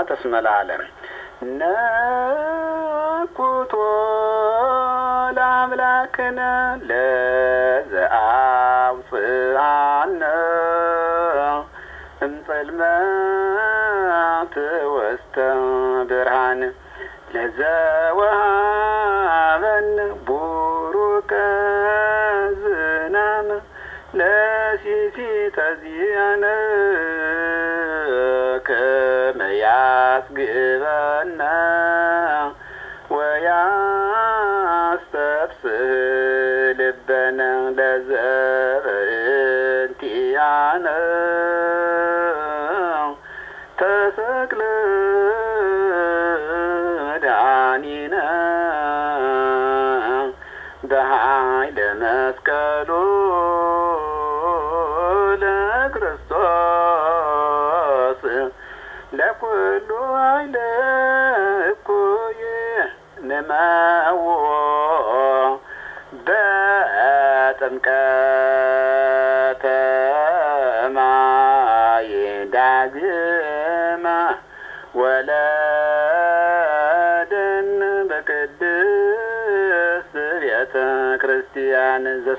ስብሐት እስመ ለዓለም ነኩቶ ለአምላክነ ለዘአውፅአነ እምጽልመት ውስተ ብርሃን ለዘወሀበነ ቡሩከ ዝናመ ለሲሲተ ዚአነ ከመ ያስግበነ ወያስተብስህ ልበነ ለዘበእንቲአነ ተሰቅለ መድኃኒነ በኃይለ መስቀሉ ለክርስቶስ ለኩሉ ኃይለ እኩይ ንመውኦ በጥምቀተ ማየ ዳግመ ወለደን በቅድስት ቤተ ክርስቲያን